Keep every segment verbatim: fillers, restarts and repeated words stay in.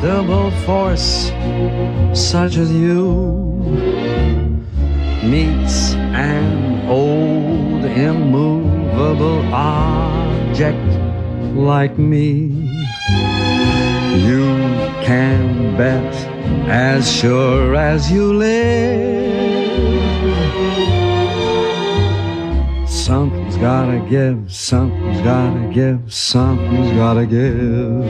irresistible force such as you meets an old immovable object like me. You can bet as sure as you live, something's gotta give, something's gotta give, something's gotta give.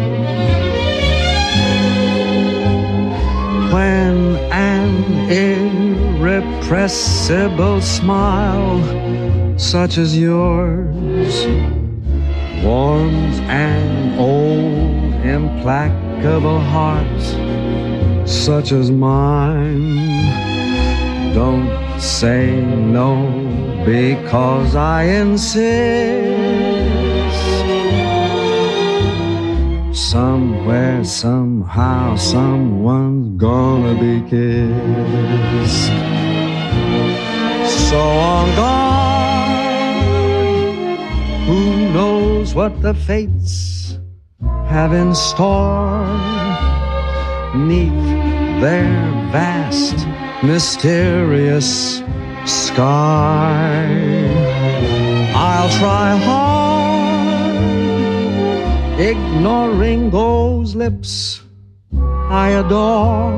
When an irrepressible smile such as yours warms an old implacable heart such as mine, don't say no because I insist. Somewhere, somehow, someone's gonna be kissed. So on guard, who knows what the fates have in store 'neath their vast, mysterious sky. I'll try hard, ignoring those lips I adore,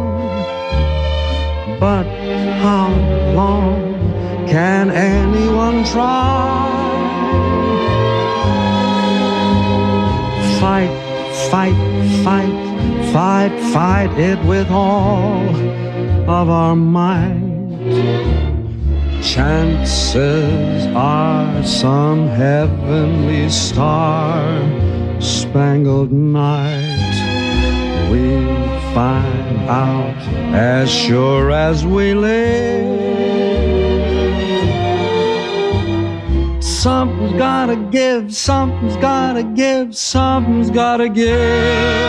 but how long can anyone try? Fight, fight, fight, fight, fight it with all of our might. Chances are some heavenly star-spangled night we'll find out as sure as we live. Something's gotta give, something's gotta give, something's gotta give.